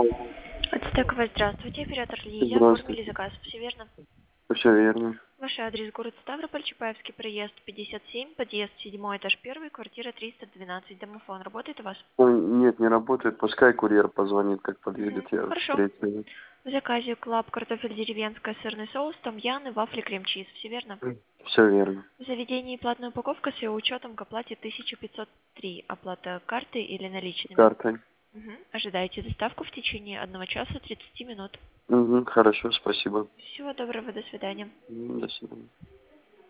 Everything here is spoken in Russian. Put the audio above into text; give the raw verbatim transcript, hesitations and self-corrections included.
Ацтековая, здравствуйте, оператор Лилия, оформили Здравствуйте. заказ, все верно? Все верно. Ваш адрес город Ставрополь, Чапаевский проезд пятьдесят семь, подъезд седьмой этаж первый, квартира триста двенадцать, домофон, работает у вас? Ой, нет, не работает. Пускай курьер позвонит, как Угу. подъедет, я Хорошо. встретил. В заказе клаб, картофель деревенская, сырный соус, томьян и вафли крем-чиз, все верно? Все верно. В заведении платная упаковка с ее учетом к оплате тысяча пятьсот три, оплата картой или наличными. Картой. Угу. Ожидаете доставку в течение одного часа тридцати минут. Угу, хорошо, спасибо. Всего доброго, до свидания. М, До свидания.